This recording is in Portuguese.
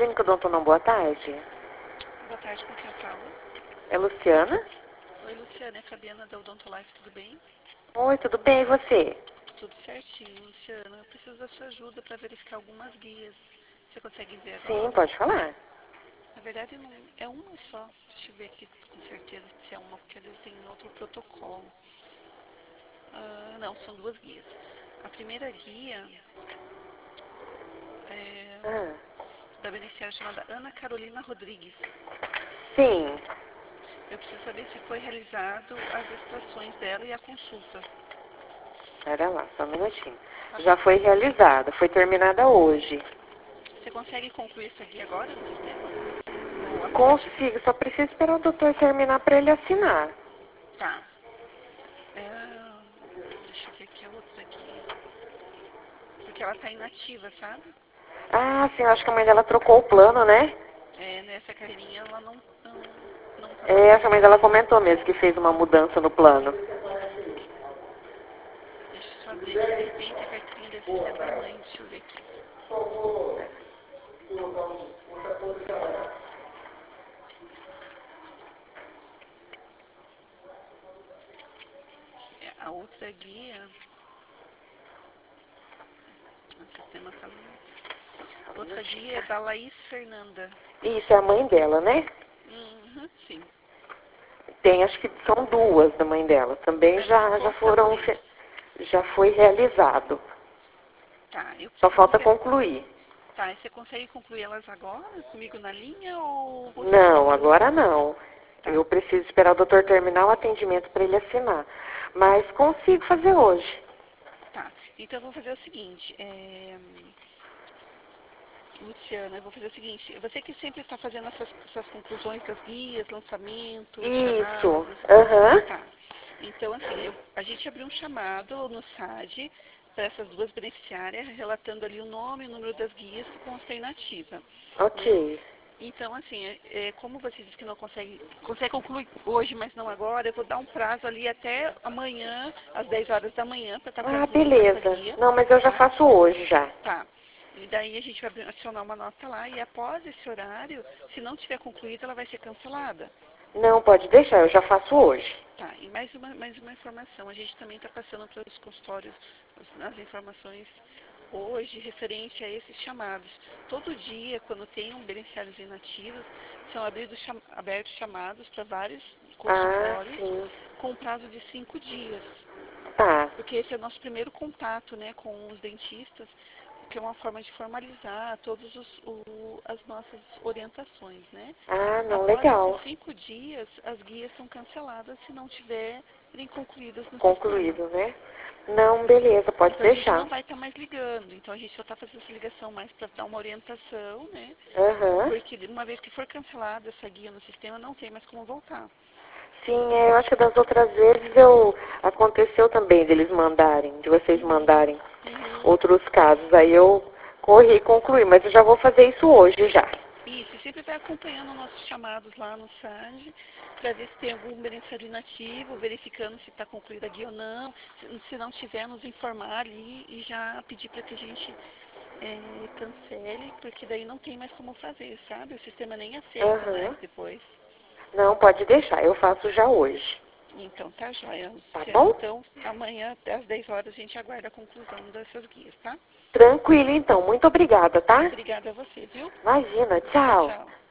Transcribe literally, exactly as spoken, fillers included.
Clínica Odonto, boa tarde. Boa tarde, com quem eu falo? É Luciana? Oi, Luciana, é Fabiana da Odontolife, tudo bem? Oi, tudo bem, e você? Tudo certinho, Luciana. Eu preciso da sua ajuda para verificar algumas guias. Você consegue ver Sim, agora? pode falar. Na verdade, não, é uma só. Deixa eu ver aqui com certeza se é uma, porque às vezes tem outro protocolo. Ah, não, são duas guias. A primeira guia é Ah, da beneficiária chamada Ana Carolina Rodrigues. sim, Eu preciso saber se foi realizado as extrações dela e a consulta. pera lá, só um minutinho. Tá Já bom. foi realizada, foi terminada hoje. Você consegue concluir essa guia agora no sistema? No aplicativo? Consigo, só preciso esperar o doutor terminar para ele assinar. Tá. É, deixa eu ver aqui a outra guia. Porque ela tá inativa, sabe? Ah, sim, eu acho que a mãe dela trocou o plano, né? É, nessa carteirinha ela não, não, não tá É, essa mãe dela funcionando. comentou mesmo que fez uma mudança no plano. Deixa eu só ver que de repente a carteirinha deve ser da mãe. Deixa eu ver aqui. É, a outra guia. O sistema tá lento. Só um Outra minutinho. guia é da Laís Fernanda. Isso, é a mãe dela, né? Uhum, sim. Tem, acho que são duas da mãe dela. Também Deve ser já, já conta foram, três. fe- já foi realizado. Tá, eu Só preciso falta ver. concluir. Tá, e você consegue concluir elas agora comigo na linha ou você Não, precisa. agora não. Tá, Eu preciso esperar o doutor terminar o atendimento para ele assinar. Mas consigo fazer hoje. tá. Então eu vou fazer o seguinte, é... Luciana, eu vou fazer o seguinte, você que sempre está fazendo essas, essas conclusões das guias, lançamentos, Isso. chamados, Aham. tá. Então, assim, eu- a gente abriu um chamado no S A D para essas duas beneficiárias, relatando ali o nome e o número das guias que constam inativa, né? Ok. Então, assim, é, é, como você disse que não consegue, consegue concluir hoje, mas não agora, eu vou dar um prazo ali até amanhã, às dez horas da manhã, para estar Ah, concluindo essa beleza. guia, Não, mas eu já tá? faço hoje já. Tá. E daí a gente vai adicionar uma nota lá e após esse horário, se não tiver concluído, ela vai ser cancelada. Não, pode deixar, eu já faço hoje. Tá, e mais uma, mais uma informação, a gente também está passando para os consultórios as, as informações hoje referente a esses chamados. Todo dia, quando tem um beneficiários inativos, são abridos, cham, abertos chamados para vários Ah, consultórios sim. com prazo de cinco dias. Tá. Porque esse é o nosso primeiro contato, né, com os dentistas, que é uma forma de formalizar todas as nossas orientações, né? Ah, não, Após esses legal. cinco dias, as guias são canceladas se não tiverem concluídas no sistema. Concluído, né? Não, beleza, pode Então a gente deixar. não vai estar mais ligando, então a gente só está fazendo essa ligação mais para dar uma orientação, né? Aham. Porque uma vez que for cancelada essa guia no sistema, não tem mais como voltar. Sim, é, eu acho que das outras vezes eu aconteceu também deles mandarem, de vocês Uhum, mandarem uhum. outros casos. Aí eu corri e concluí, mas eu já vou fazer isso hoje já. Isso, e sempre vai acompanhando nossos chamados lá no S A D, para ver se tem algum beneficiário inativo, verificando se está concluída a guia ou não. Se, se não tiver, nos informar ali e já pedir para que a gente é, cancele, porque daí não tem mais como fazer, sabe? O sistema nem aceita mais Aham. depois. Não, pode deixar, eu faço já hoje. Então, tá joia, Tá Luciana. bom? Então, amanhã, até às dez horas, a gente aguarda a conclusão dessas guias, tá? Tranquilo então, muito obrigada, tá? Obrigada a você, viu? Imagina, Tchau, tchau. tchau.